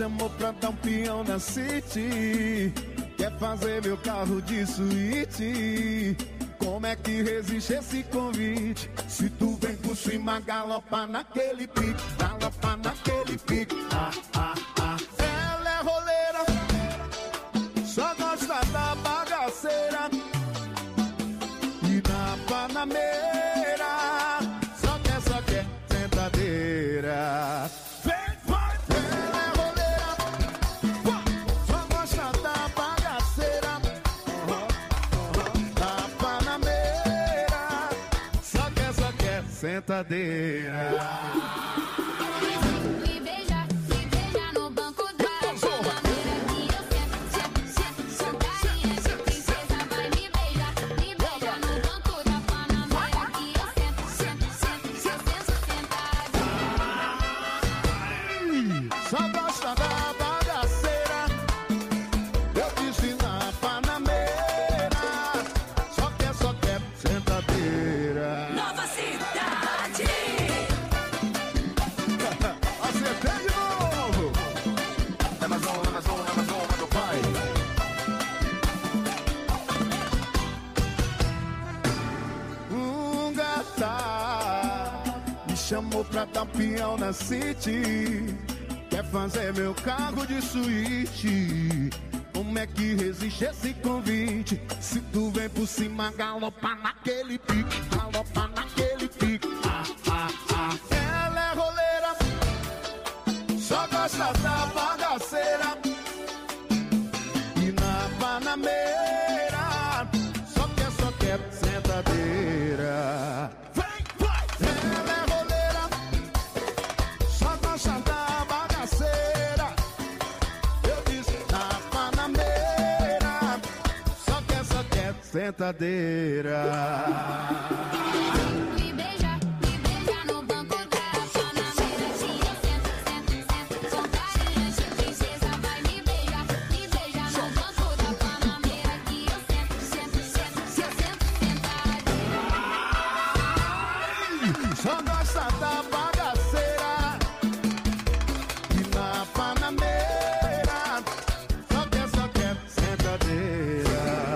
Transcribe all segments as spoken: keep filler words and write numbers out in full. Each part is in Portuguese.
chamou pra dar um peão na City. Quer fazer meu carro de suíte. Como é que resiste esse convite? Se tu vem por cima, galopa naquele pique. Galopa naquele pique. Ah, ah, ah. Ela é roleira, só gosta da bagaceira. E na Panameira, só quer, só quer sentadeira. Vem, vai! Ela é roleira, só gosta da bagaceira. Na Panameira, só quer, só quer sentadeira. Chamou pra dar um peão na City. Quer fazer meu carro de suíte. Como é que resiste esse convite? Se tu vem por cima, galopa naquele pique. Galopa naquele pique. Ah, ah, ah. Ela é roleira, só gosta da bagaceira. E na Panameira, só quer, só quer sentadeira. Sentadeira. Me beija, me beija no banco da Panameira. Tira, senta, senta, senta, só carinha de princesa. Vai me beijar, me beija no banco da Panameira. Que eu sento, sento, sento, sento, sentadeira. Só gosta da bagaceira. E na Panameira, só quer, só quer sentadeira.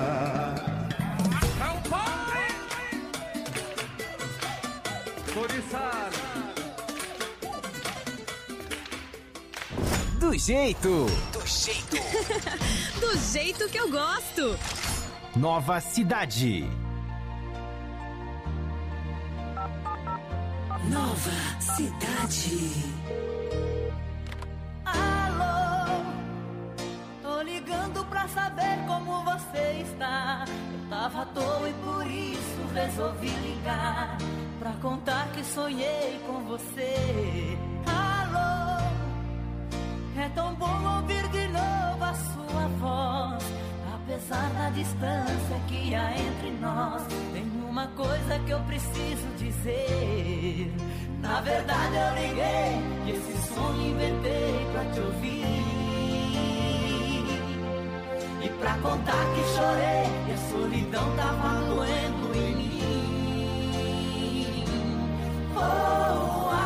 Do jeito, do jeito, do jeito que eu gosto. Nova Cidade. Nova Cidade. Alô, tô ligando pra saber como você está. Eu tava à toa e por isso resolvi ligar, pra contar que sonhei com você. Alô, é tão bom ouvir de novo a sua voz. Apesar da distância que há entre nós, tem uma coisa que eu preciso dizer. Na verdade eu liguei e esse sonho inventei pra te ouvir. E pra contar que chorei e a solidão tava doendo em mim. Oh, ah,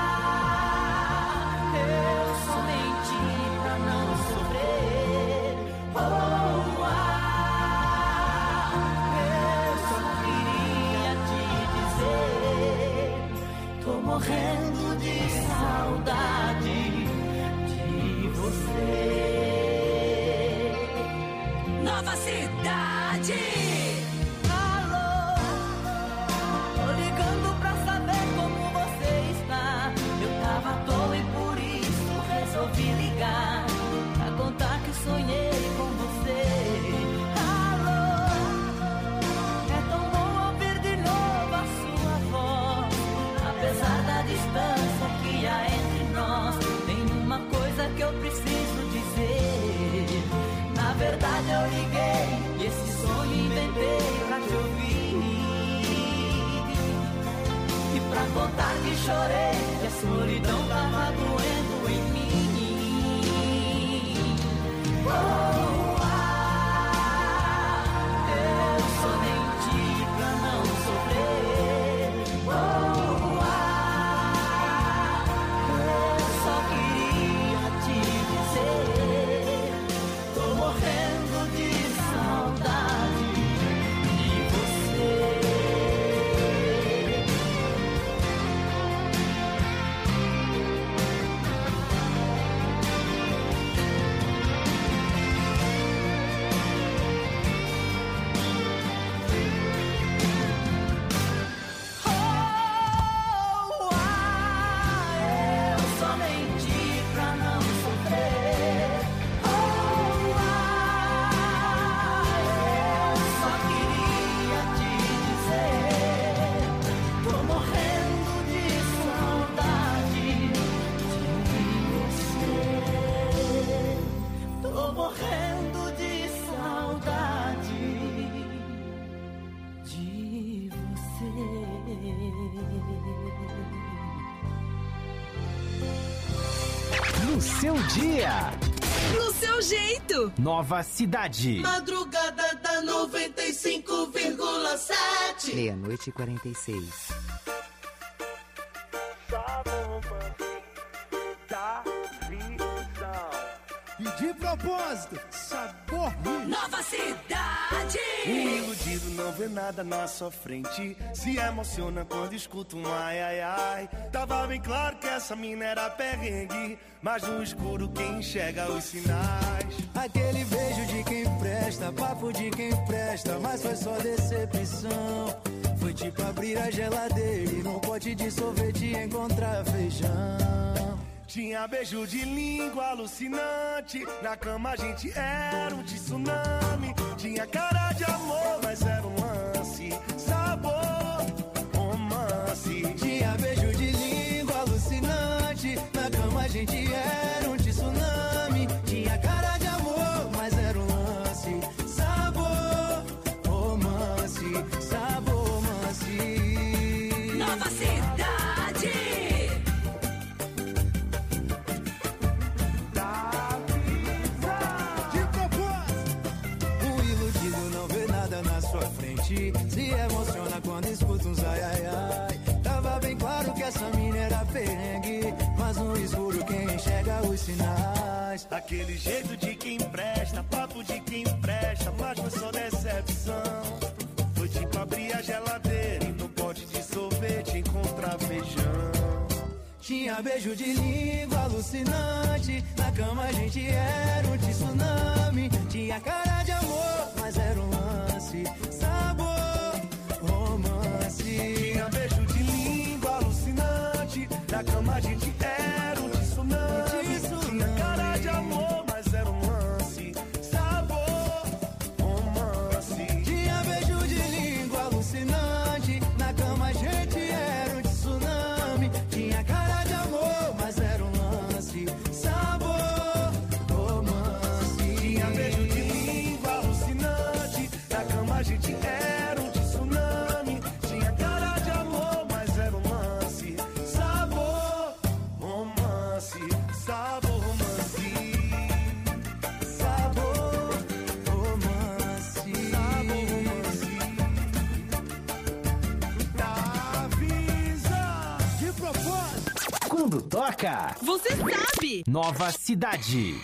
eu só menti pra não sofrer. Oh, ah, eu só queria te dizer, tô morrendo de saudade de você. Nova Cidade. Alô, tô ligando pra saber como você está. Eu tava à toa e por isso resolvi ligar, pra contar que sonhei com você. Alô, é tão bom ouvir de novo a sua voz. Apesar da distância que há entre nós, tem uma coisa que eu preciso dizer. Na verdade eu liguei e esse sonho inventei pra te ouvir. E pra contar que chorei e a solidão tava doendo em mim. Oh, ah, eu só menti pra não sofrer. Oh, ah, eu só queria te dizer, seu dia. No seu jeito. Nova Cidade. Madrugada da noventa e cinco vírgula sete. Meia-noite e quarenta e seis. E de propósito, sabor ruim. Nova Cidade. O iludido não vê nada na sua frente, se emociona quando escuta um ai ai ai. Tava bem claro que essa mina era perrengue, mas no escuro quem enxerga os sinais. Aquele beijo de quem presta, papo de quem presta, mas foi só decepção. Foi tipo abrir a geladeira e num pote de sorvete encontrar feijão. Tinha beijo de língua alucinante, na cama a gente era um tsunami. Tinha cara de amor, mas era um lance, sabor, romance. Tinha beijo de língua alucinante, na cama a gente era um tsunami. Tinha cara de amor, mas era um lance, sabor, romance, sabor, romance. Nova Cidade. Se emociona quando escuta uns ai ai ai. Tava bem claro que essa mina era perrengue, mas no escuro quem enxerga os sinais. Aquele jeito de quem presta, papo de quem presta, mas foi só decepção. Foi tipo abrir a geladeira e no pote de sorvete encontrar feijão. Tinha beijo de língua alucinante, na cama a gente era um tsunami. Tinha cara de amor, mas era um lance, sabor, romance. Tinha beijo de língua alucinante, na cama a gente era um tsunami. Tinha cara de amor, mas era um lance, sabor, romance. Tinha beijo de língua alucinante, na cama a gente era um tsunami. Tinha cara de amor, mas era um lance, sabor, romance. Tinha beijo de língua alucinante, na cama a gente era um tsunami. Tinha cara de amor, mas era um lance, sabor, romance, sabor, romance. Sabor, romance, Sabor, romance. Avisa. De propósito. Quando toca, Você sabe. Nova Cidade.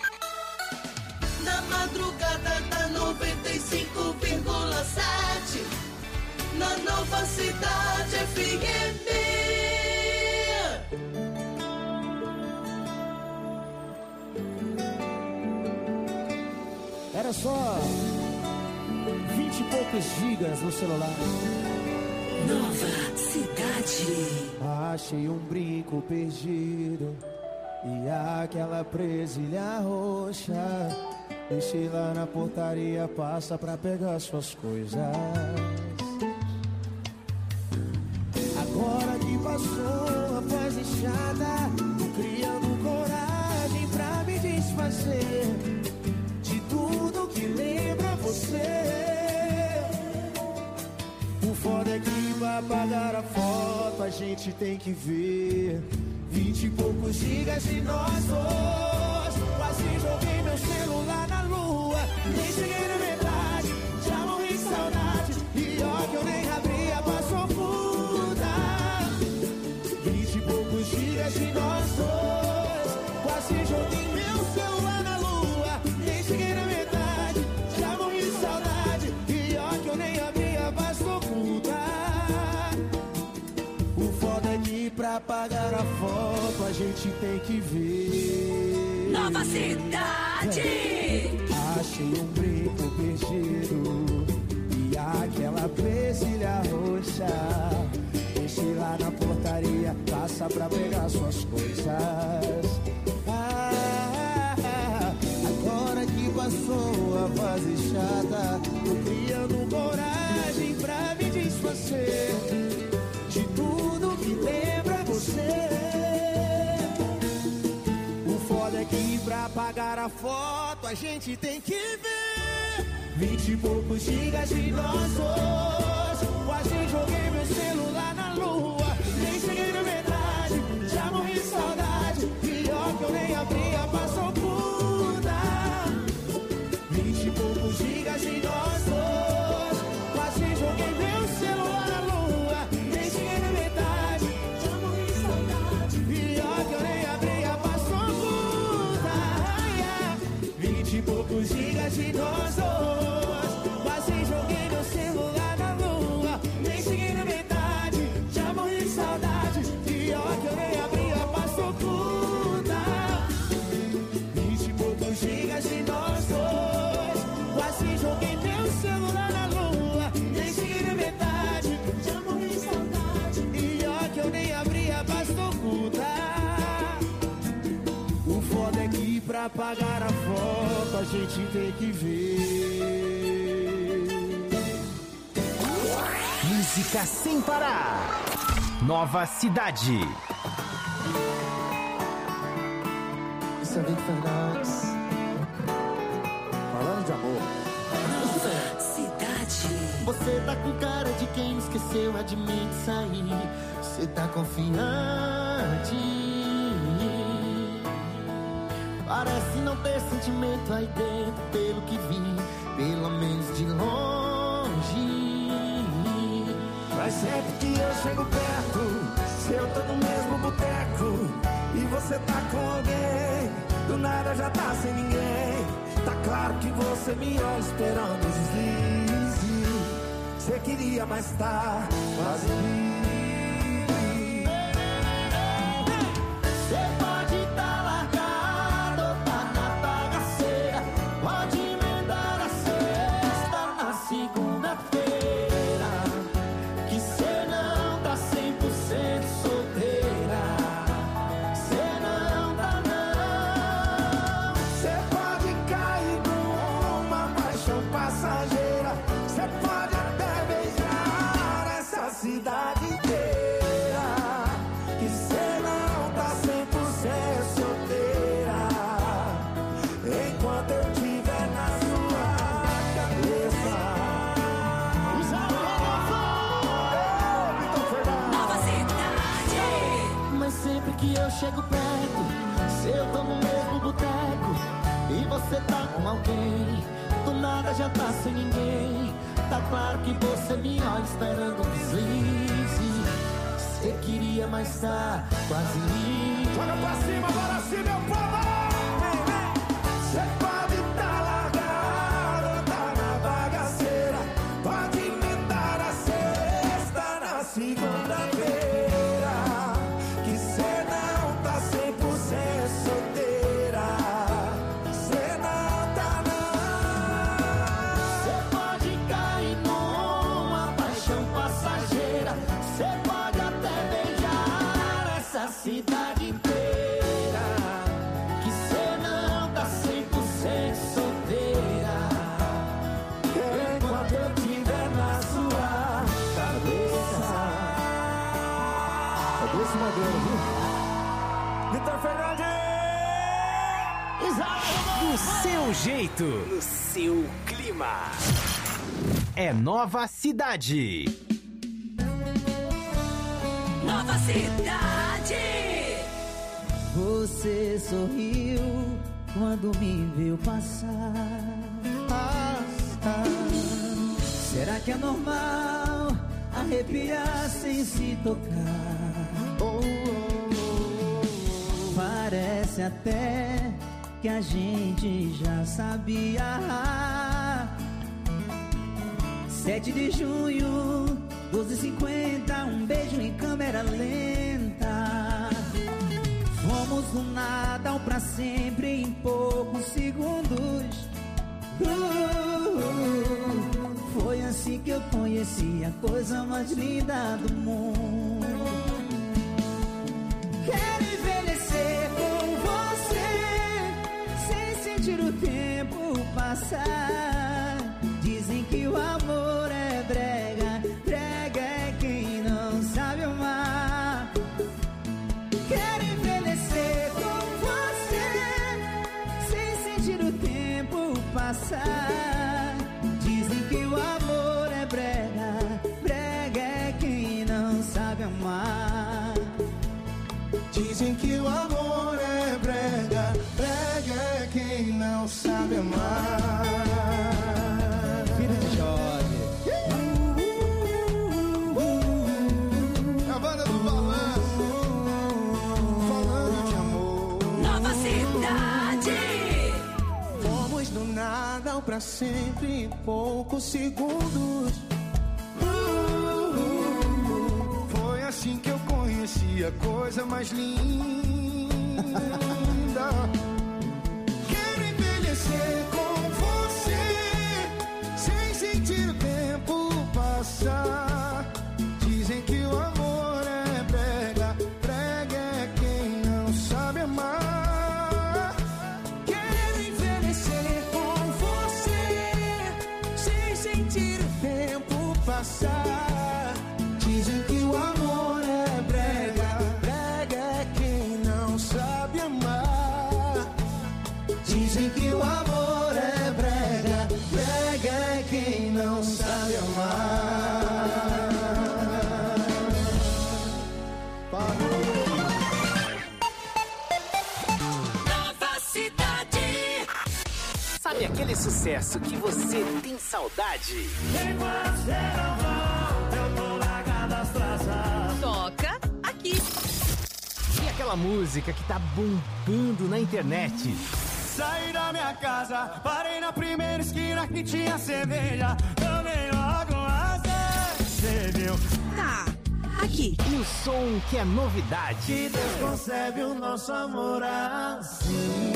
Na madrugada da noventa e cinco vírgula sete, na Nova Cidade F M. Era só vinte e poucos gigas no celular. Nova Cidade. Achei um brinco perdido e aquela presilha roxa. Deixei lá na portaria, passa pra pegar suas coisas. Agora que passou a fase chata, tô criando coragem pra me desfazer de tudo que lembra você. O foda é que pra apagar a foto a gente tem que ver vinte e poucos gigas de nós dois. Quase joguei meu celular na lua, nem cheguei na metade, já morri de saudade. E ó que eu nem abri a passou puta. Vinte e poucos gigas de nós dois. Quase joguei meu celular na lua, nem cheguei na metade, já morri de saudade. E ó que eu nem abri a passou puta. O foda é que pra apagar a foto a gente tem que ver Nova Cidade. Achei um brinco perdido e aquela presilha roxa. Deixei lá na portaria, passa pra pegar suas coisas. Ah, agora que passou a fase chata, tô criando coragem pra me desfazer de tudo que lembra você. O foda é que pra apagar a foto a gente tem que ver vinte e poucos gigas de nós dois. Quase joguei meu celular na lua, nem cheguei na metade, já morri de saudade. E ó que eu nem abri gigas de nós dois. Quase joguei meu celular na lua, nem cheguei na metade. Já morri de saudade. Pior que eu nem abri a passou puta. Vinte e poucos gigas de nós dois. Quase joguei meu celular na lua, nem cheguei na metade. Já morri de saudade. Pior que eu nem abri a passou puta. Vinte e poucos gigas de nós dois. Quase joguei meu celular na lua, nem cheguei na metade. Já morri de saudade. Pior que eu nem abri a passou puta. O foda é que pra pagar a foto a gente tem que ver. Música sem parar. Nova Cidade. Isso é Vic Fernandes. Falando de amor. Nova cidade. Você tá com cara de quem esqueceu, admite sair. Você tá confiante. Parece não ter sentimento aí dentro, pelo que vi, pelo menos de longe. Mas sempre que eu chego perto, se eu tô no mesmo boteco e você tá com alguém, do nada já tá sem ninguém. Tá claro que você me olha esperando o deslize. Você queria, mas tá quase livre. Você pode tá largado ou tá na bagaceira, pode emendar a sexta na segunda-feira, que cê não tá cem por cento solteira. Cê não tá não. Cê pode cair numa paixão passageira, cê pode até beijar essa cidade inteira, que cê não tá cem por cento solteira. Enquanto eu tiver na sua cabeça. Nova cidade. Mas sempre que eu chego perto, se eu tô no mesmo boteco e você tá com alguém, do nada já tá sem ninguém. Tá claro que você me olha esperando um deslize. Você queria, mas tá quase livre. Joga pra cima, bora sim, meu povo! Você pode tá largado ou tá na bagaceira, pode emendar a sexta na segunda-feira, que cê não tá cem por cento solteira. Cê não tá não. Cê pode cair numa paixão passageira, cê pode até beijar essa cidade inteira, que cê não tá cem por cento solteira. Enquanto eu tiver na sua cabeça. É doce madeira, viu? Vitor Fernandes! Do seu jeito, no seu clima. É Nova Cidade. Nova cidade. Você sorriu quando me viu passar. Ah, ah. Será que é normal arrepiar sem se tocar? Oh, oh, oh. Parece até que a gente já sabia. Sete de junho, doze e cinquenta, um beijo em câmera lenta. Fomos do nada ao pra sempre em poucos segundos. Uh, foi assim que eu conheci a coisa mais linda do mundo. Quero envelhecer com você, sem sentir o tempo passar. Dizem que o amor é brega, brega é quem não sabe amar. Quero envelhecer com você, sem sentir o tempo passar. Dizem que o amor é brega, brega é quem não sabe amar. Dizem que o amor é brega, brega é quem não sabe amar. pra sempre em poucos segundos. Uh, uh, uh. Foi assim que eu conheci a coisa mais linda. Quero envelhecer com você, sem sentir o tempo passar. Dizem que o amor é brega, brega é quem não sabe amar. Quero envelhecer com você, sem sentir o tempo passar. Dizem que o amor é brega, brega é quem não sabe amar. Dizem que o amor é brega, brega é quem não sabe amar. Nova Cidade. Sabe aquele sucesso que você tem saudade? Toca aqui. E aquela música que tá bombando na internet? Saí da minha casa, parei na primeira esquina que tinha cerveja. Tomei logo uma cerveja. Tá, aqui. E o som que é novidade? Que Deus concebe o nosso amor assim,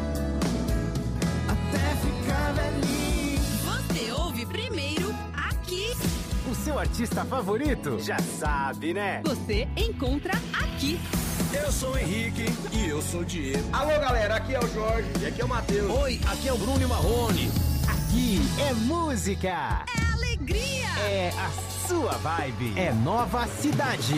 até ficar velhinho. Você ouve primeiro aqui. O seu artista favorito? Já sabe, né? Você encontra aqui. Eu sou o Henrique e eu sou o Diego. Alô, galera, aqui é o Jorge e aqui é o Matheus. Oi, aqui é o Bruno e Marrone. Aqui é música. É alegria. É a sua vibe. É Nova Cidade.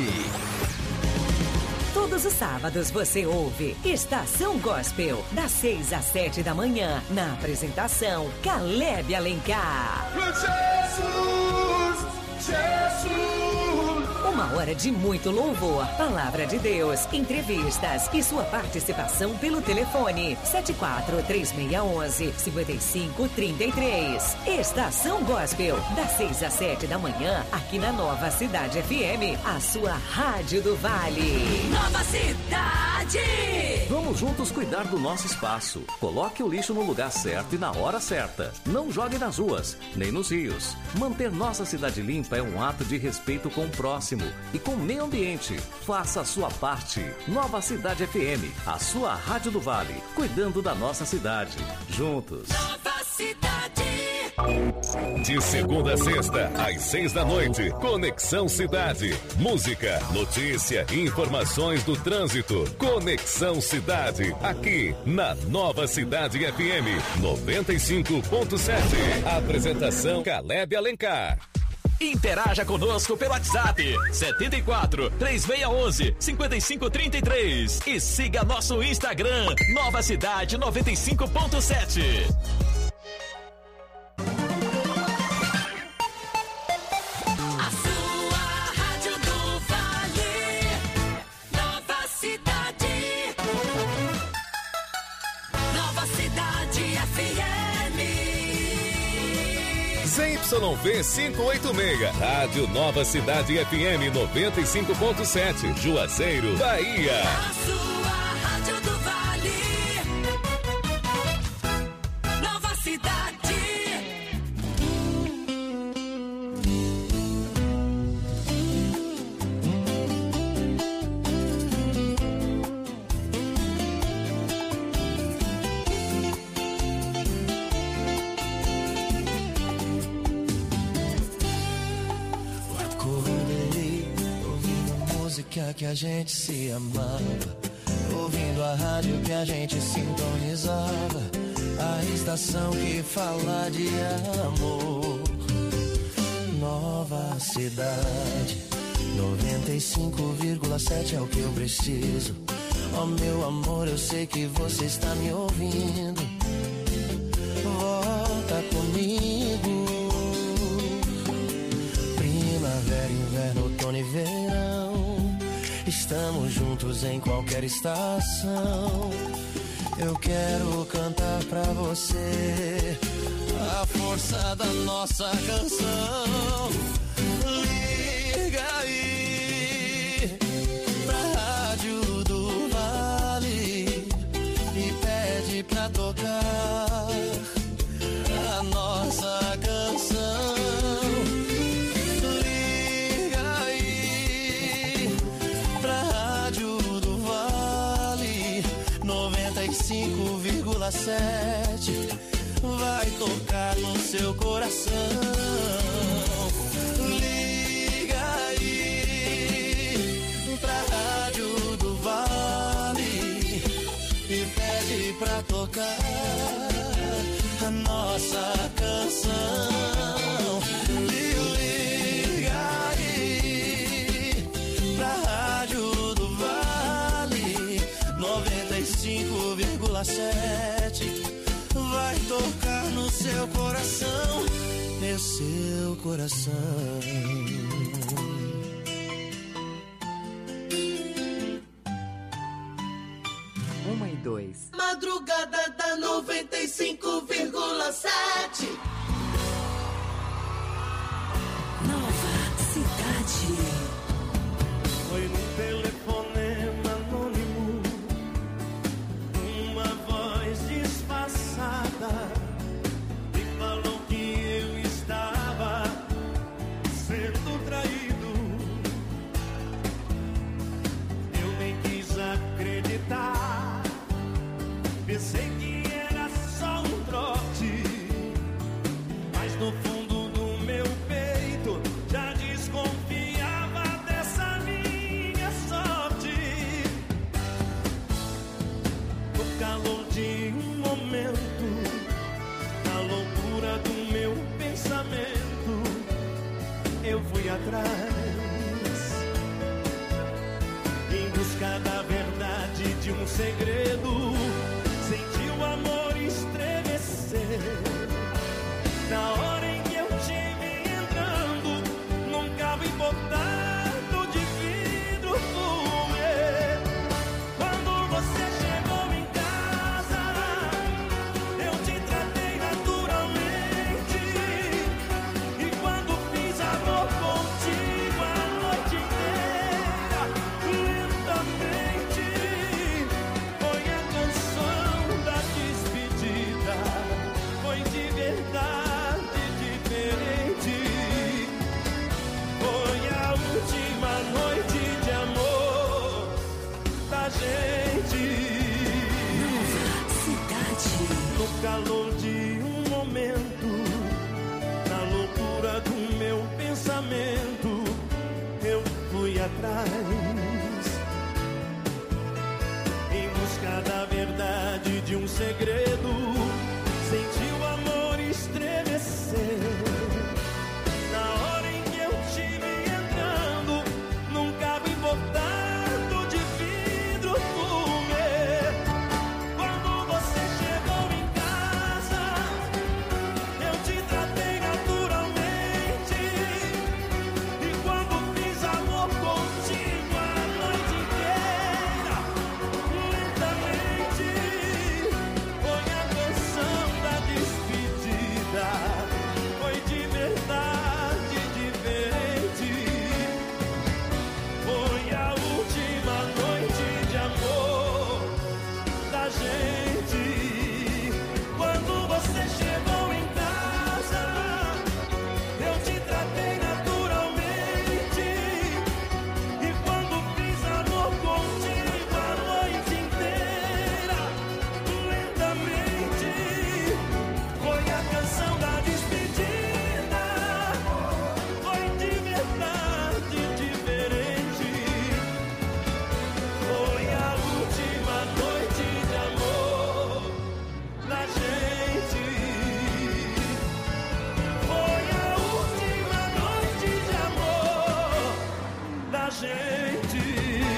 Todos os sábados você ouve Estação Gospel, das seis às sete da manhã, na apresentação Caleb Alencar. Jesus, Jesus. Uma hora de muito louvor, palavra de Deus, entrevistas e sua participação pelo telefone sete quatro três seis um um cinco cinco três três. Estação Gospel, das seis às sete da manhã, aqui na Nova Cidade F M, a sua rádio do Vale. Nova Cidade! Vamos juntos cuidar do nosso espaço. Coloque o lixo no lugar certo e na hora certa. Não jogue nas ruas, nem nos rios. Manter nossa cidade limpa é um ato de respeito com o próximo e com o meio ambiente. Faça a sua parte. Nova Cidade F M, a sua rádio do Vale, cuidando da nossa cidade. Juntos. Nova Cidade! De segunda a sexta, às seis da noite, Conexão Cidade. Música, notícia e informações do trânsito. Conexão Cidade, aqui na Nova Cidade F M noventa e cinco ponto sete. Apresentação Caleb Alencar. Interaja conosco pelo WhatsApp sete quatro três seis um um cinco cinco três três e siga nosso Instagram Nova Cidade noventa e cinco ponto sete. A sua rádio do Vale, Nova Cidade, Nova Cidade F M. Z Y V quinhentos e oitenta e seis, Rádio Nova Cidade F M noventa e cinco ponto sete, Juazeiro, Bahia. A sua rádio do Vale, Nova Cidade. Que a gente se amava, ouvindo a rádio que a gente sintonizava, a estação que fala de amor. Nova Cidade noventa e cinco vírgula sete é o que eu preciso. Oh meu amor, eu sei que você está me ouvindo. Volta comigo. Primavera, inverno, outono e verão, estamos juntos em qualquer estação. Eu quero cantar pra você a força da nossa canção. Liga aí pra Rádio do Vale e pede pra tocar a nossa vírgula sete vai tocar no seu coração. Liga aí pra Rádio do Vale e pede pra tocar a nossa canção. Liga aí pra Rádio do Vale noventa e cinco vírgula sete vai tocar no seu coração, meu seu coração. Uma e dois. Madrugada da noventa e cinco vírgula sete. Nova Cidade. Foi num telefonema anônimo, uma voz disfarçada me falou que eu estava sendo traído. Eu nem quis acreditar, pensei que era só um trote, mas no fundo do meu peito já desconfiava dessa minha sorte. No calor de um momento, na loucura do meu pensamento, eu fui atrás, em busca da verdade de um segredo. Senti o amor estremecer na hora em que eu tive entrando num carro importado de vidro fumê. Quando você chegou em casa, eu te tratei naturalmente, e quando fiz amor contigo a noite inteira, lentamente, foi a canção da despedida. Foi de verdade diferente. Foi a última noite de amor da gente. Nova Cidade. No calor de um momento, na loucura do meu pensamento, eu fui atrás, em busca da verdade de um segredo. Senti o amor estremecer na hora em que eu tive entrando num carro importado de vidro fumê. Quando você chegou em casa, eu te tratei naturalmente, e quando fiz amor contigo a noite inteira, lentamente, foi a canção da despedida. Foi de verdade diferente. Foi a última noite de amor da gente. Quando você chegou em casa, eu te tratei naturalmente, e quando fiz amor contigo a noite inteira, lentamente, foi a canção da despedida. Foi de verdade diferente. Foi a última noite de amor da gente. Foi a última noite de amor da gente.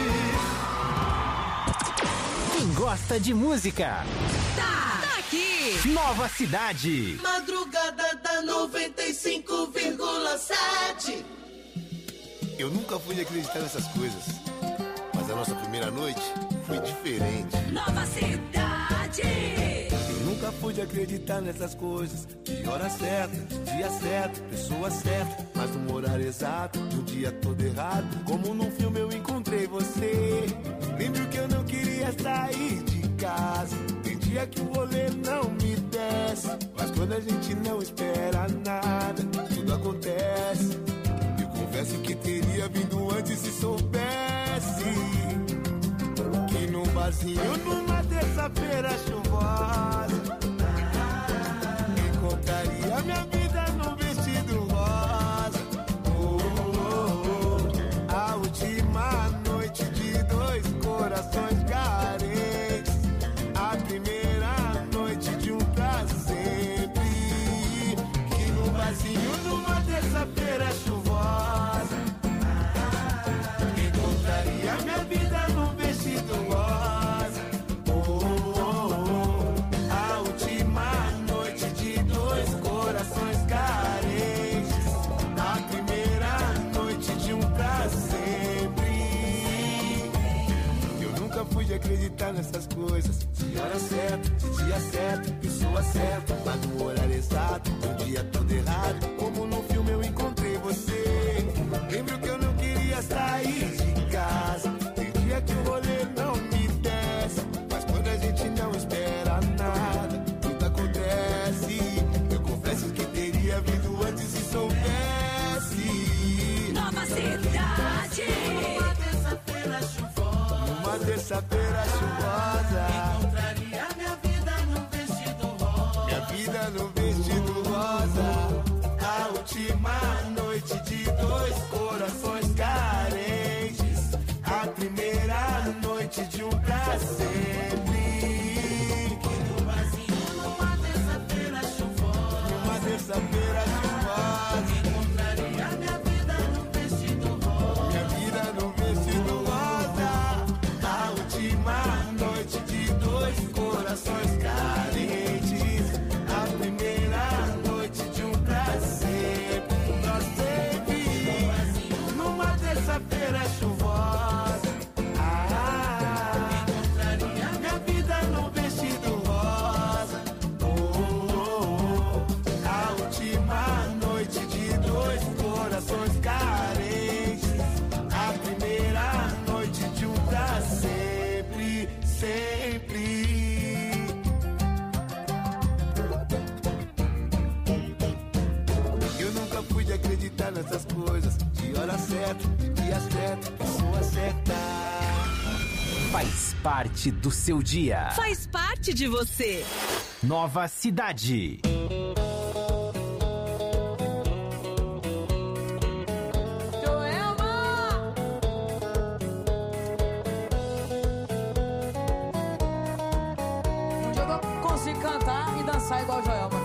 Quem gosta de música, Tá, tá aqui. Nova Cidade. Madrugada da noventa e cinco vírgula sete. Eu nunca fui acreditar nessas coisas, mas a nossa primeira noite foi diferente. Nova Cidade. Eu nunca pude acreditar nessas coisas. De hora certa, de dia certo, pessoa certa, mas no horário exato, no dia todo errado. Como num filme eu encontrei você. Lembro que eu não queria sair de casa. Tem dia que o rolê não me desce, mas quando a gente não espera nada, tudo acontece. Eu confesso que teria vindo antes se soubesse que num barzinho, numa terça-feira chuvosa, encontraria minha vida num vestido rosa. Oh, oh, oh. A última noite de dois corações carentes, a primeira noite de um pra sempre. Que no barzinho numa terça-feira chuvosa, encontraria minha vida num vestido rosa. Oh, oh, oh. A última noite de dois corações carentes, a primeira noite de um pra sempre. Eu nunca fui de acreditar nessas coisas. De hora certa, de dia certo, pessoa certa, lá no horário exato, no dia todo errado. Como no filme eu encontrei você. Lembro que eu não queria sair de casa. Tem dia que o rolê não me desce, mas quando a gente não espera nada, tudo acontece. Eu confesso que teria vindo antes se soubesse. Nova Cidade. Uma terça-feira chuvosa, uma terça-feira chuvosa, encontraria minha vida num vestido rosa. Minha vida num vestido rosa. A última noite de dois corações carentes, a primeira noite de um pra sempre. No barzinho numa terça-feira chuvosa, numa terça-feira chuvosa, encontraria minha vida num vestido rosa. Minha vida num vestido rosa. A última noite de dois corações carentes, a primeira noite de um pra sempre. Pra sempre. Numa terça-feira chuvosa, ah, encontraria minha vida num vestido rosa. Oh, oh, oh. A última noite de dois corações carentes, a primeira noite de um pra sempre, sempre. Eu nunca fui de acreditar nessas coisas. De hora certa, de dia certo, pessoa certa. Faz parte do seu dia. Faz parte de você. Nova Cidade. Um dia eu vou conseguir cantar e dançar igual o Joelma.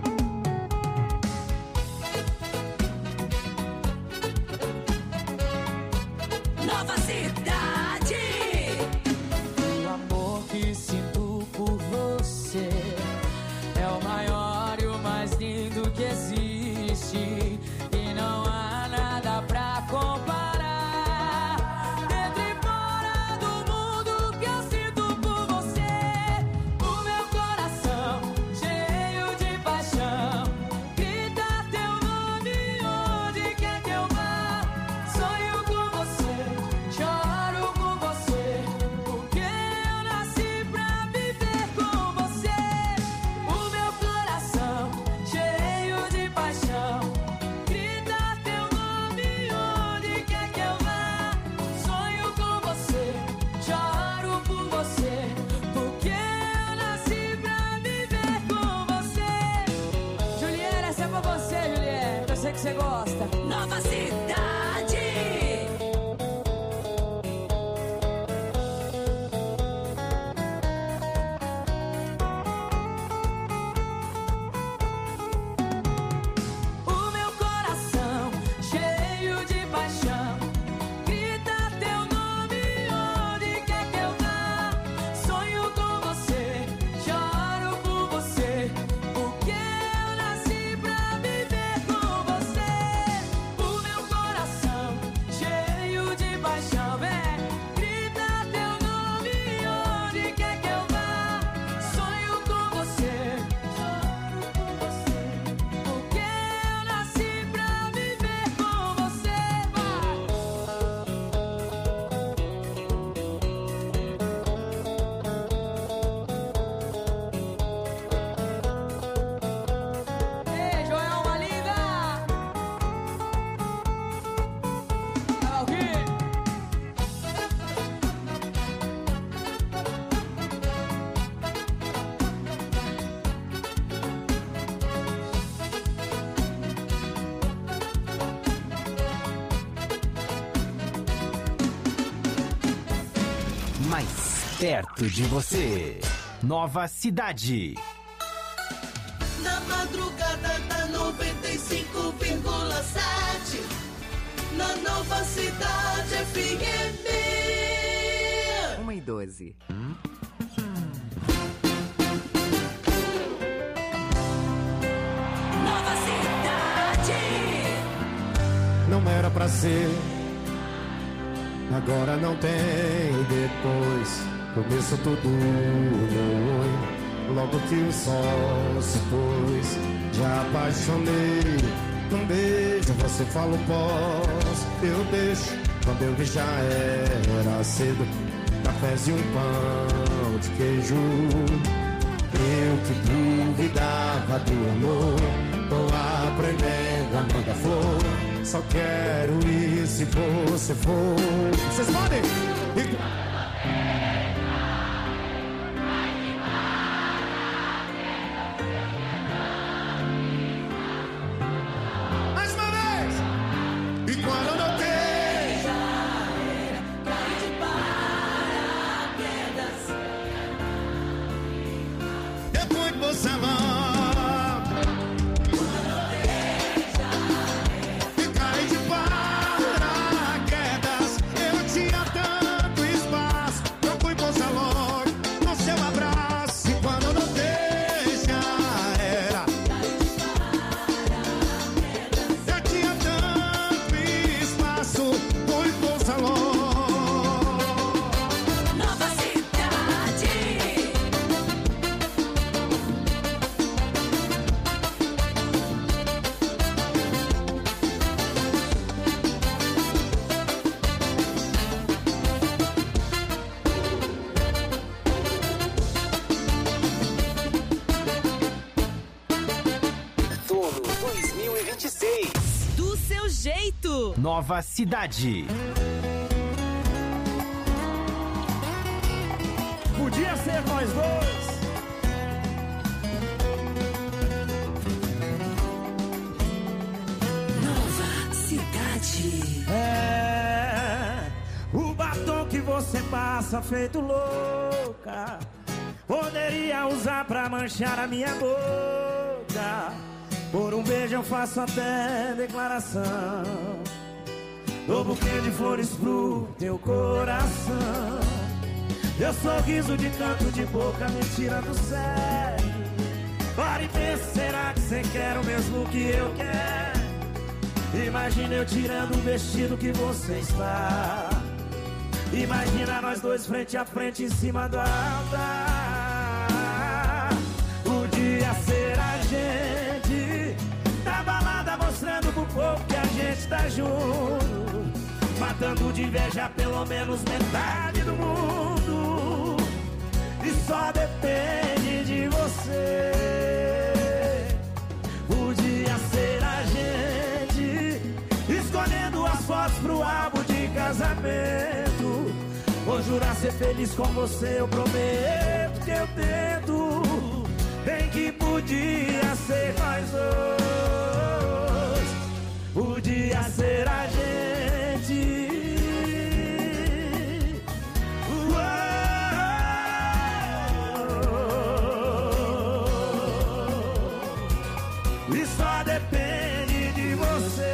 Nova Cidade. O amor que sinto por você é o maior e o mais lindo que existe, e não há nada pra comparar. Dentro e fora do mundo que eu sinto por você, o meu coração cheio de paixão grita teu nome onde quer que eu vá. Sonho com você, choro com você, porque eu nasci pra viver com você. O meu coração cheio de paixão grita teu nome onde quer que eu vá. Sonho com você, choro por você, porque eu nasci pra viver com você. Juliana, essa é pra você, Juliana. Eu sei que você gosta. Nova Cidade. O meu coração cheio de paixão grita teu nome onde quer que eu vá. Sonho com você, choro por você, porque eu nasci pra viver com você. perto de você. Nova Cidade. Na madrugada da noventa e cinco vírgula sete, na Nova Cidade F M. Uma e doze. Nova Cidade. Não era pra ser, agora não tem depois. Começo tudo no oi, logo que o sol se pôs. Já apaixonei, um beijo, você fala o pós. Eu deixo, quando eu vi já era cedo. Cafés e um pão de queijo. Eu que duvidava do amor, tô aprendendo a mandar flor. Só quero ir se você for. Vocês podem? E... mais uma vez! E quando não tem... Você vai e cai de paraquedas. Eu tinha tanto espaço, eu fui pousar logo no seu abraço. E quando não deixa era, eu tinha tanto espaço, fui pousar logo. Do seu jeito. Nova Cidade. Podia ser nós dois. Nova Cidade. É, o batom que você passa feito louca, poderia usar pra manchar a minha boca. Por um beijo eu faço até declaração. Dou buquê de flores pro teu coração. Meu sorriso de canto de boca me tira do sério. Para e pensa, será que cê quer o mesmo que eu quero? Imagina eu tirando o vestido que você está. Imagina nós dois frente a frente em cima do altar. Podia ser a gente da balada mostrando pro povo que a gente tá junto, matando de inveja pelo menos metade do mundo. E só depende de você. Podia ser a gente escolhendo as fotos pro álbum de casamento. Vou jurar ser feliz com você, eu prometo que eu tento. Bem que podia ser nós dois, podia ser a gente. Uou. E só depende de você.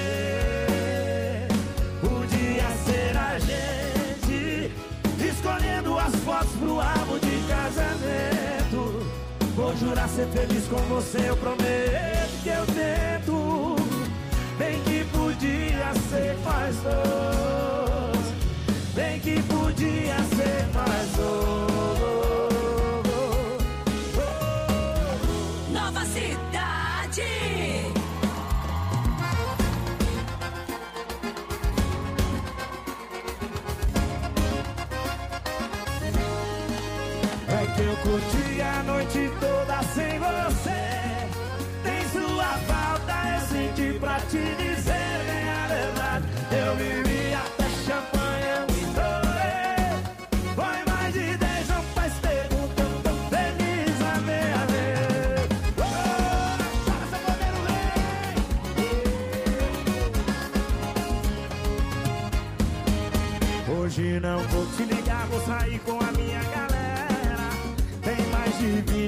Podia ser a gente escolhendo as fotos pro álbum de casamento. Vou jurar ser feliz com você, eu prometo que eu tento. Bem que podia ser nós dois, bem que podia ser nós dois. Nova Cidade. É que eu curti a noite toda sem você. Tem sua falta, eu senti pra te dizer bem a verdade. Eu bebi até champanhe, eu me estourei. Foi mais de dez, não faz tempo que eu tô feliz a minha vez. Oh, chora seu poder lei. Hoje não vou te ligar, vou sair com a minha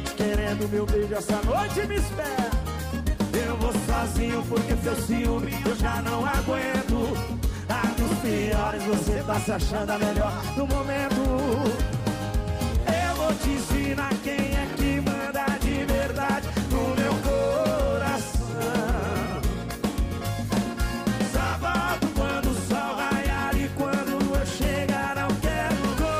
convite, querendo meu beijo, essa noite me espera. Eu vou sozinho porque seu ciúme eu já não aguento. A dos piores, você tá se achando a melhor no momento. Eu vou te ensinar quem é que manda de verdade no meu coração. Só volto quando o sol raiar e quando eu chegar não quero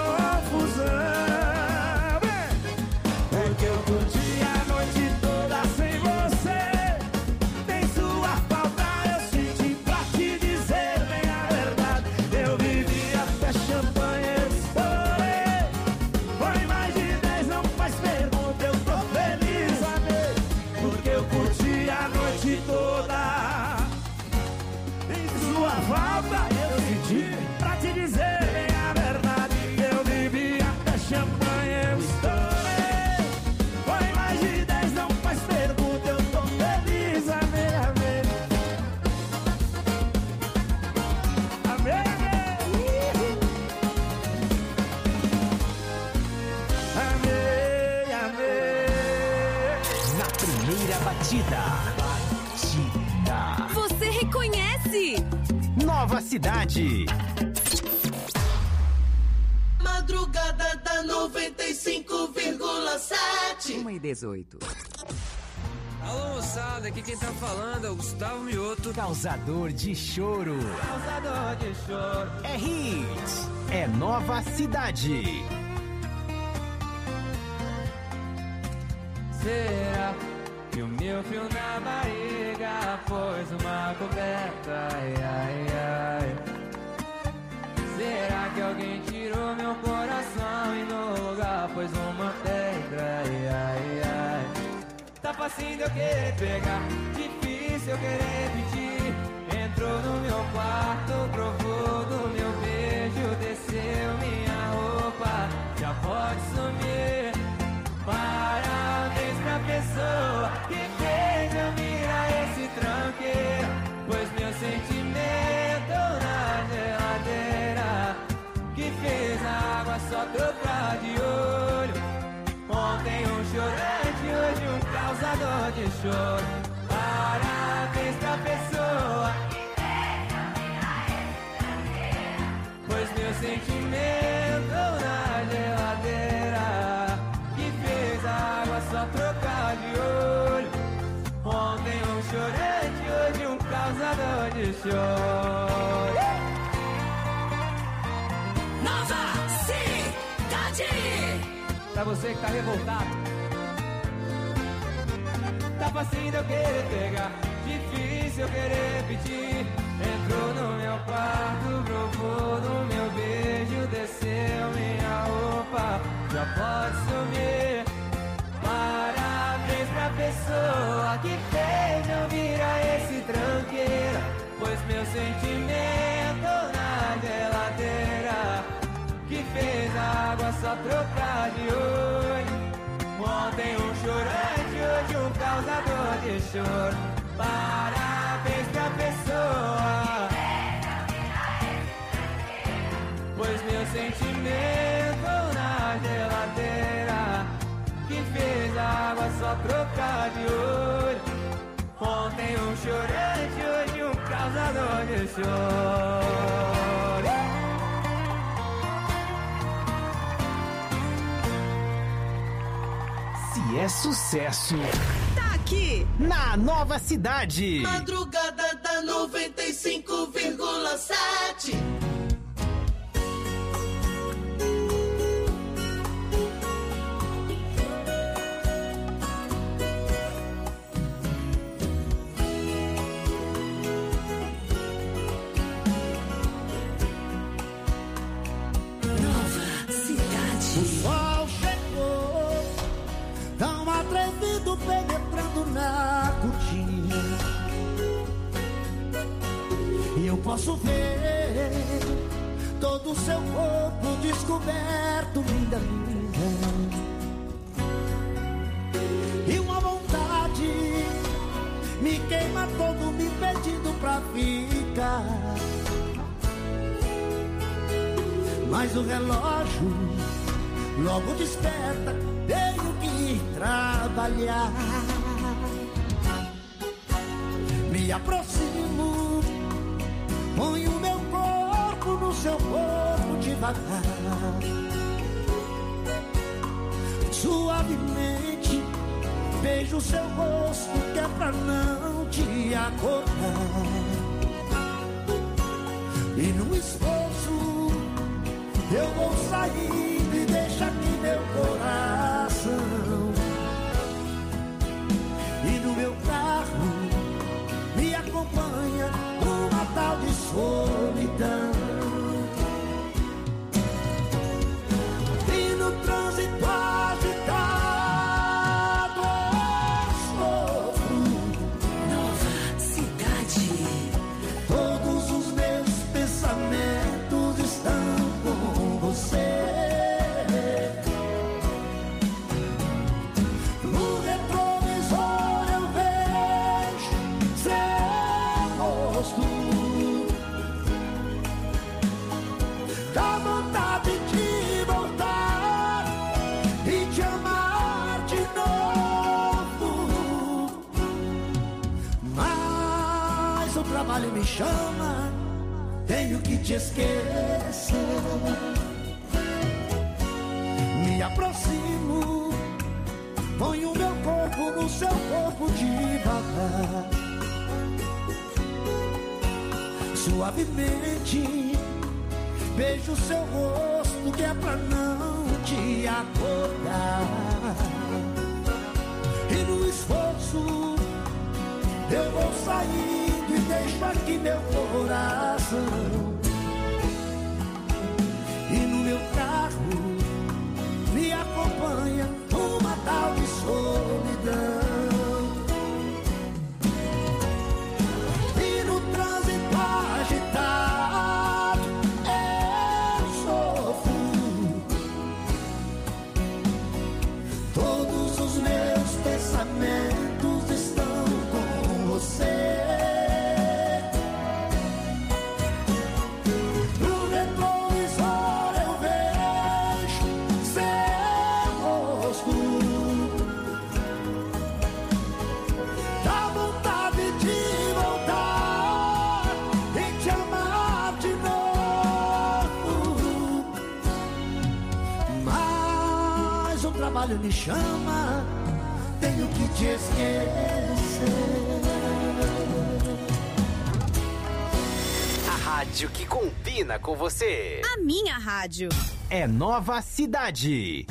confusão. Porque eu curti a noite toda sem você. Nem sua falta eu senti pra te dizer bem a verdade. Eu vivi até champanhe, eu estourei. Foi mais de dez, não faz pergunta, eu tô feliz, amei. Porque eu curti a noite toda. Nem sua falta eu senti pra te dizer bem a verdade. Eu vivi até champanhe, eu estourei. Foi mais de dez, não faz pergunta, eu tô feliz, amei, amei. Amei, amei. Amei, amei. Na primeira batida. Batida. Você reconhece? Nova Cidade. Madrugada da noventa e cinco vírgula sete. uma e dezoito. Alô, moçada, aqui quem tá falando é o Gustavo Mioto. Causador de choro. Causador de choro. É hits. É Nova Cidade. Será que o meu fio na barriga pôs uma coberta? Ai, ai, ai. Será que alguém tirou meu coração e no lugar pôs uma pedra? Ai, ai, ai. Tá facinho de eu querer pegar, difícil eu querer pedir. Entrou no meu quarto, provou do meu beijo, desceu minha roupa, já pode sumir. Parabéns pra pessoa que fez eu virar esse tranqueiro, pois meu sentimento na geladeira, que fez a água só trocar de olho. Ontem um chorante, hoje um causador de choro. Parabéns pra pessoa que fez eu virar esse tranqueiro, pois meu sentimento na geladeira, só trocar de olho. Ontem um chorante, hoje um causador de choro. Nova Cidade. Pra você que tá revoltado, tá facinho de eu querer pegar, difícil eu querer pedir. Entrou no meu quarto, provou do meu beijo, desceu minha roupa, já pode sumir. Parabéns pra pessoa que fez eu virar esse tranqueira, pois meu sentimento na geladeira, que fez a água só trocar de olho. Ontem um chorante, hoje um causador de choro. Parabéns pra pessoa que fez eu virar esse tranqueira, pois meu sentimento na geladeira, que fez a água só trocar de olho. Ontem um chorante, hoje um causador de choro. Se é sucesso, Tá aqui na Nova Cidade. Madrugada da noventa e cinco vírgula sete. O sol chegou, tão atrevido penetrando na cortina, e eu posso ver todo o seu corpo descoberto, linda, linda. E uma vontade me queima todo, me pedindo pra ficar, mas o relógio logo desperta, tenho que trabalhar. Me aproximo, ponho meu corpo no seu corpo devagar. Suavemente beijo seu rosto que é pra não te acordar. E no esforço eu vou saindo e deixa aqui meu coração. E no meu carro me acompanha uma tal de solidão. E no trânsito agitado eu sofro. Nova cidade. Todos os meus pensamentos estão com você. No retrovisor eu vejo seu rosto. Dá vontade de voltar e te amar de novo. Mas o trabalho me chama, tenho que te esquecer. Me aproximo, ponho meu corpo no seu corpo devagar. Suavemente beijo seu rosto que é pra não te acordar. E no esforço eu vou saindo e deixo aqui meu coração. E no meu carro me acompanha uma tal de solidão. E no trânsito agitado eu sofro. Todos os meus pensamentos estão com você. No retrovisor eu vejo seu rosto. Dá vontade de voltar e te amar de novo. Mas o trabalho me chama, tenho que te esquecer. A rádio que combina com você. A minha rádio. É Nova Cidade.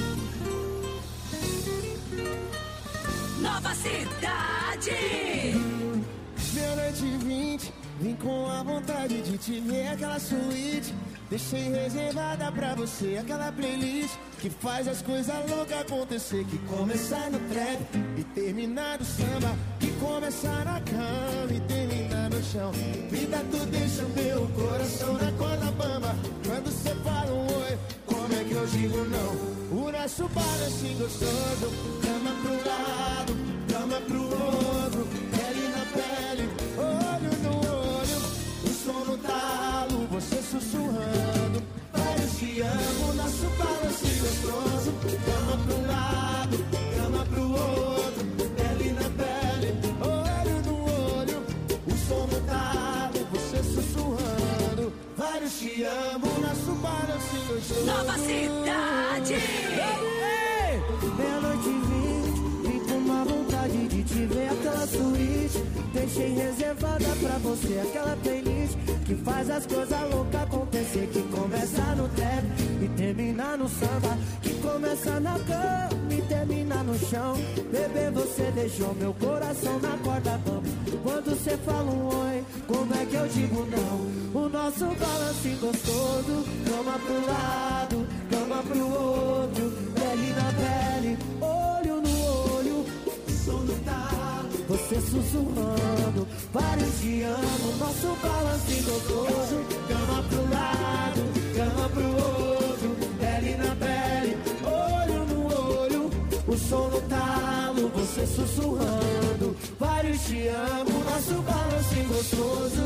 Nova cidade. Meia-noite e vinte, vim com a vontade de te ver. Aquela suíte, deixei reservada pra você. Aquela playlist que faz as coisas loucas acontecer. Que começar no trap e terminar no samba. Que começar na cama e terminar no chão. Vida, tu deixa o meu coração na corda bamba. Quando cê fala um oi, como é que eu digo não? O nosso balanço gostoso, cama pro lado, cama pro outro, pele na pele, olho no olho, o som no talo, você sussurrando, vários te amo, nosso balanço gostoso, cama pro lado, cama pro outro, pele na pele, olho no olho, o som no talo, você sussurrando, vários te amo, nosso balanço gostoso. Nova cidade. Meia-noite e vinte, vim com uma vontade de te ver. Aquela suíte, deixei reservada pra você. Aquela playlist que faz as coisas loucas acontecer. Que começa no trap e termina no samba. Que começa na cama e termina no chão. Bebê, você deixou meu coração na corda bamba. Quando cê fala um oi, como é que eu digo não? O nosso balanço gostoso, cama pro lado, cama pro outro, pele na pele, olho no olho, som no talo, você sussurrando, vários te amo, nosso balanço gostoso, cama pro lado, cama pro outro, pele na pele, olho no olho, o som no talo, você sussurrando, vários te amo, nosso balanço gostoso,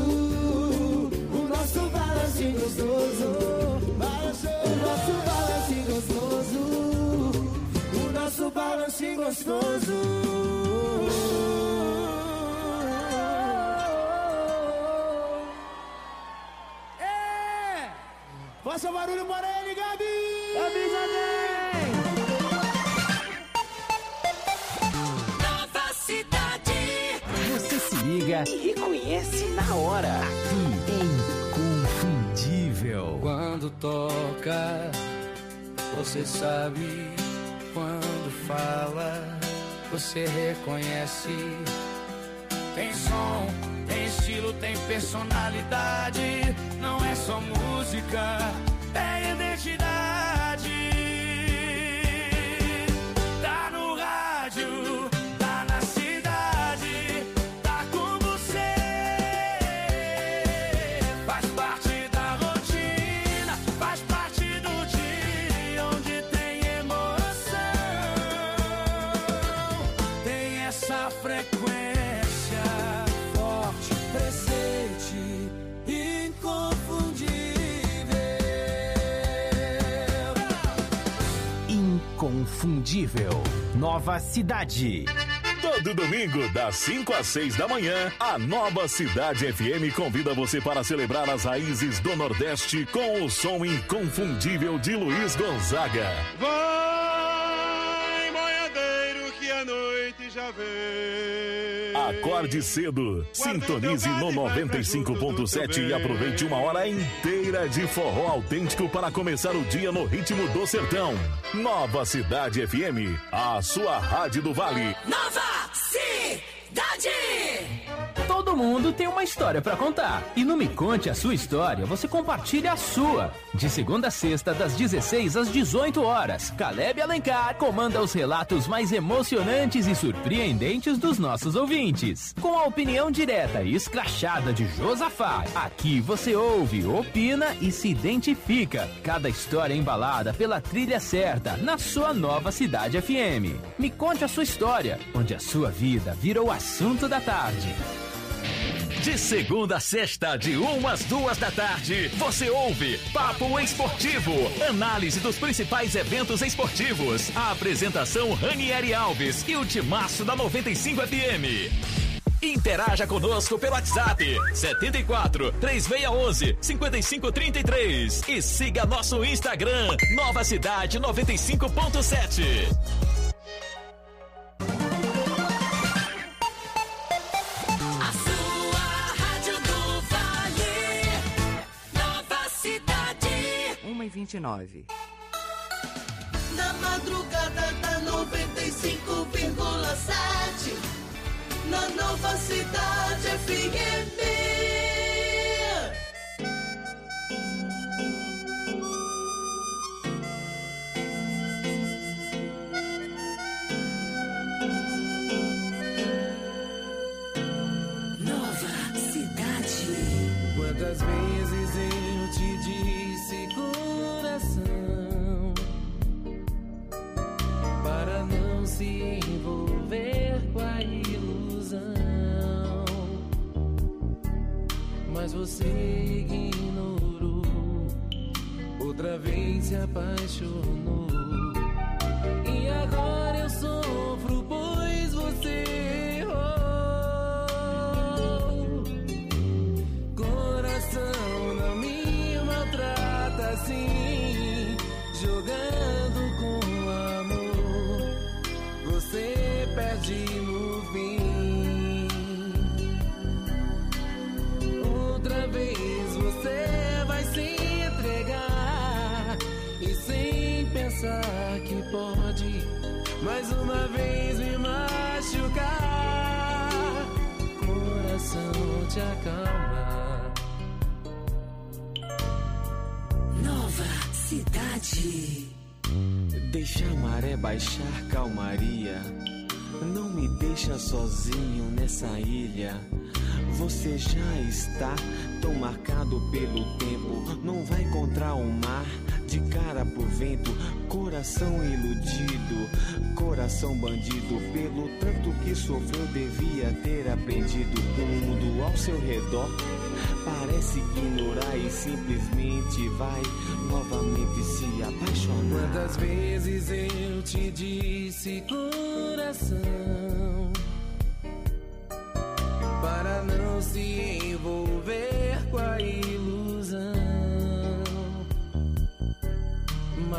o nosso balanço gostoso, o nosso balanço gostoso, o nosso balanço gostoso. Faça barulho para ele, Gabi! Avisa bem! Nova Cidade. Você se liga e reconhece na hora. Aqui é Inconfundível. Quando toca, você sabe. Quando fala, você reconhece. Tem som, tem estilo, tem personalidade. Não é só música, é identidade. Tá no rádio, tá na cidade, tá com você. Faz parte da rotina, faz parte do dia onde tem emoção. Tem essa frequência forte, presente, inconfundível. Inconfundível. Nova Cidade. Todo domingo, das cinco às seis da manhã, a Nova Cidade F M convida você para celebrar as raízes do Nordeste com o som inconfundível de Luiz Gonzaga. Vai, boiadeiro, que a noite já vem. Acorde cedo, sintonize no noventa e cinco ponto sete e aproveite uma hora inteira de forró autêntico para começar o dia no ritmo do sertão. Nova Cidade F M, a sua rádio do Vale. Nova Cidade. Todo mundo tem uma história pra contar. E no Me Conte a Sua História, você compartilha a sua. De segunda a sexta, das dezesseis às dezoito horas, Caleb Alencar comanda os relatos mais emocionantes e surpreendentes dos nossos ouvintes. Com a opinião direta e escrachada de Josafá, aqui você ouve, opina e se identifica. Cada história embalada pela trilha certa, na sua Nova Cidade F M. Me Conte a Sua História, onde a sua vida vira o assunto da tarde. De segunda a sexta, de uma às duas da tarde, você ouve Papo Esportivo, análise dos principais eventos esportivos. A apresentação Ranieri Alves e o timaço da noventa e cinco F M. Interaja conosco pelo WhatsApp setenta e quatro, três seis um um, cinco cinco três três e siga nosso Instagram Nova Cidade noventa e cinco ponto sete. uma e vinte e nove. Na madrugada da noventa e cinco vírgula sete, na Nova Cidade F M. Nova Cidade. Quantas vezes eu te disse, coração, para não se envolver com a ilusão, mas você ignorou, outra vez se apaixonou, e agora eu sofro pois você errou. Coração, não me maltrata assim, jogando com amor, você perde no fim. Outra vez você vai se entregar, e sem pensar que pode mais uma vez me machucar. Coração, te acalma. Nova Cidade. Deixa a maré baixar, calmaria. Não me deixa sozinho nessa ilha. Você já está tão marcado pelo tempo. Não vai encontrar o mar de cara por vento. Coração iludido, coração bandido. Pelo tanto que sofreu, devia ter aprendido. O mundo ao seu redor parece ignorar e simplesmente vai novamente se apaixonar. Quantas vezes eu te disse, coração, para não se envolver com a ilusão,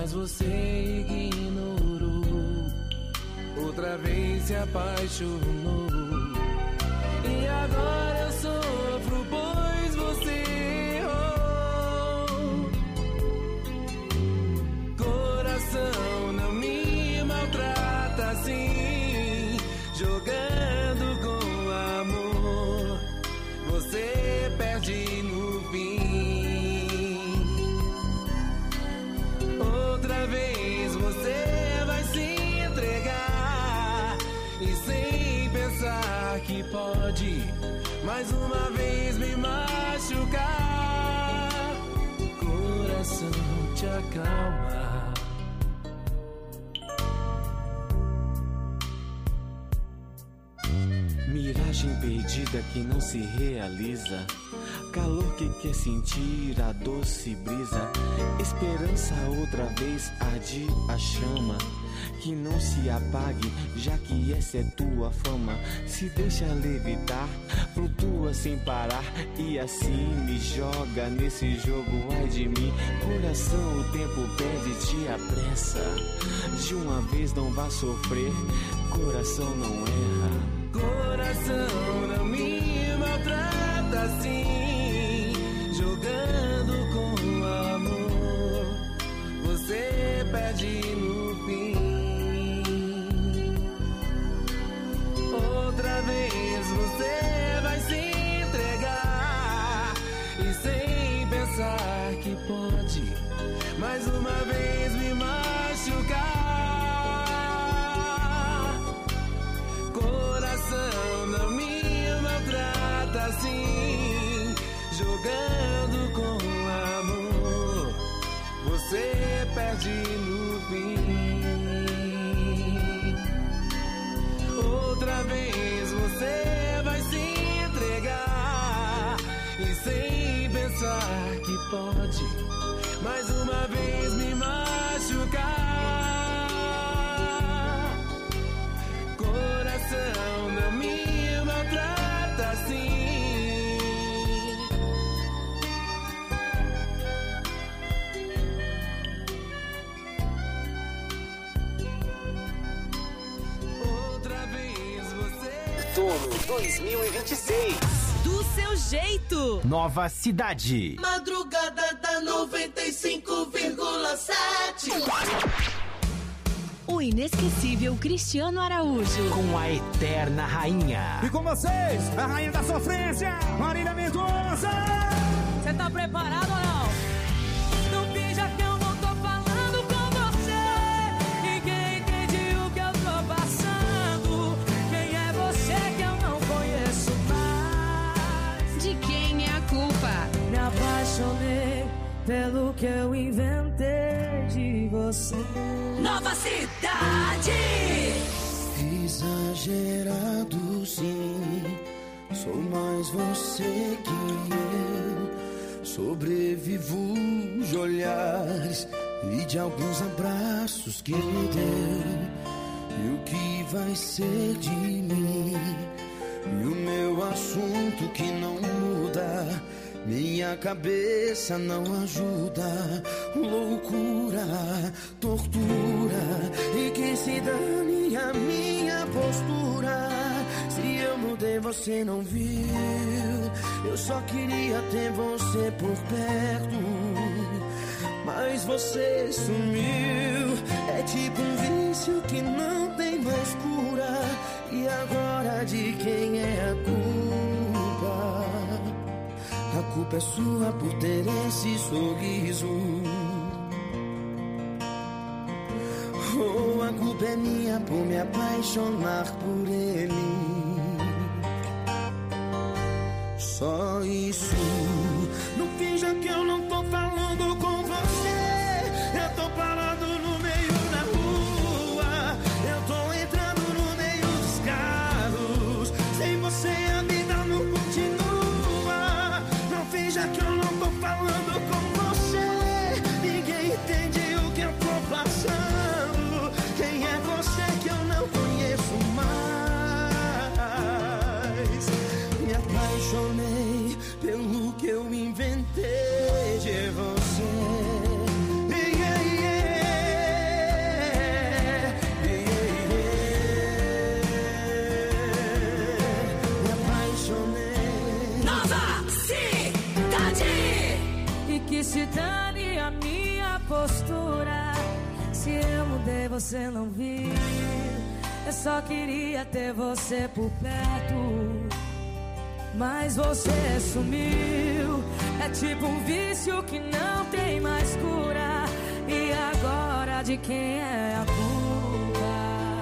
mas você ignorou. Outra vez se apaixonou. E agora eu sofro, pois você errou. Coração, não me maltrata assim, jogando com amor. Você perde no fim. Outra vez você vai se entregar e sem pensar que pode mais uma vez me machucar. Coração, te acalma. Miragem perdida que não se realiza. Calor que quer sentir a doce brisa. Esperança outra vez arde a chama. Que não se apague, já que essa é tua fama. Se deixa levitar, flutua sem parar. E assim me joga nesse jogo, ai de mim. Coração, o tempo pede, te apressa. De uma vez não vá sofrer, coração não erra. Coração, não me maltrata assim, jogando com amor. Você perde no fim. Outra vez você vai se entregar e sem pensar que pode mais uma vez me machucar. Coração, não me maltrata assim, jogando com amor. Você perde no fim. Outra vez você vai se entregar e sem pensar que pode mais uma vez me machucar. Coração, não me maltrata assim. dois mil e vinte e seis. Do seu jeito. Nova Cidade. Madrugada da noventa e cinco vírgula sete. O inesquecível Cristiano Araújo. Com a eterna rainha. E com vocês, a rainha da sofrência, Marília Mendonça. Você tá preparado ou não? Não finja que eu não tô falando com você. Ninguém entende o que eu tô passando. Quem é você que eu não conheço mais? De quem é a culpa? Me apaixonei pelo que eu inventei de você. Nova Cidade. Exagerado sim, sou mais você que eu. Sobrevivo de olhares e de alguns abraços que me deu. E o que vai ser de mim? E o meu assunto que não muda. Minha cabeça não ajuda. Loucura, tortura. E quem se dane a minha postura. Se eu mudei, você não viu. Eu só queria ter você por perto, mas você sumiu. É tipo um vício que não tem mais cura. E agora de quem é a culpa? A culpa é sua por ter esse sorriso. Oh, a culpa é minha por me apaixonar por ele. Só isso. Não finja que eu não tô falando com você. Eu tô parado no meio da rua. Eu tô entrando no meio dos carros. Sem você a vida não continua. Não finja que eu não tô falando com você. Ninguém entende o que eu tô passando. Quem é você que eu não conheço mais? Me apaixonei pelo que eu inventei de você. Yeah, yeah. Nova Cidade. E que se dane a minha postura. Se eu mudei, você não viu. Eu só queria ter você por perto, mas você sumiu. É tipo um vício que não tem mais cura. E agora de quem é a culpa?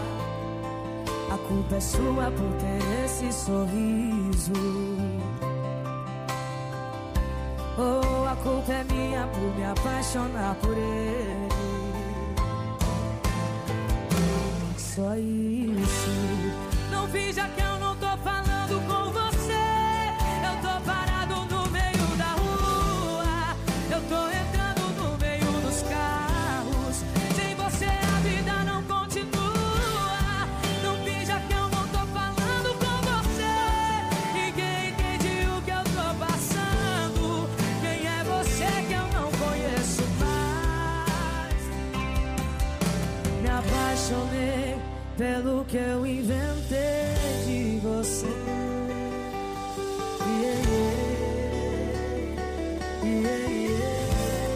A culpa é sua por ter esse sorriso. Ou oh, a culpa é minha por me apaixonar por ele. Só isso. Não finja que eu não tô falando com você. Eu tô parado no meio da rua. Eu tô entrando no meio dos carros. Sem você a vida não continua. Não finja que eu não tô falando com você. Ninguém entende o que eu tô passando. Quem é você que eu não conheço mais? Me apaixonei pelo que eu inventei de você. Yeah, yeah, yeah.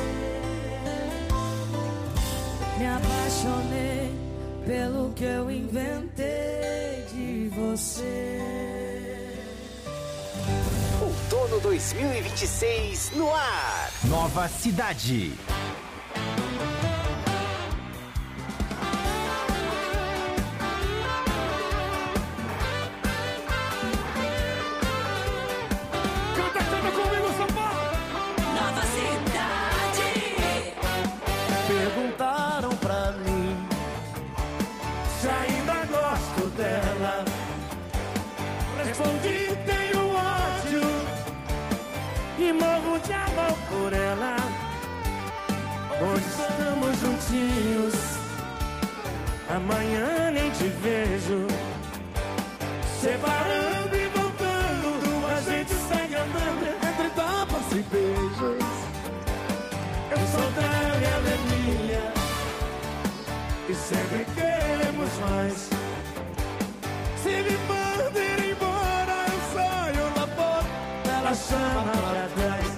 Me apaixonei pelo que eu inventei de você. Outono dois mil e vinte e seis no ar. Nova Cidade. Perguntaram pra mim se ainda gosto dela. Respondi, tenho ódio e morro de amor por ela. Hoje estamos juntinhos, amanhã nem te vejo. Separando e voltando, a gente segue andando entre tapas e beijos. Eu sou dela e ela é minha, e sempre queremos mais. Se me manda ir embora, eu saio na porta, ela chama pra trás.